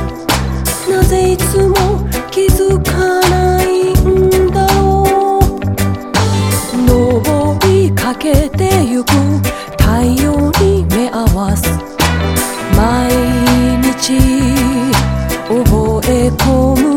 なぜいつも気づかないんだろう。登りかけてゆく太陽に目合わす。毎日覚え込む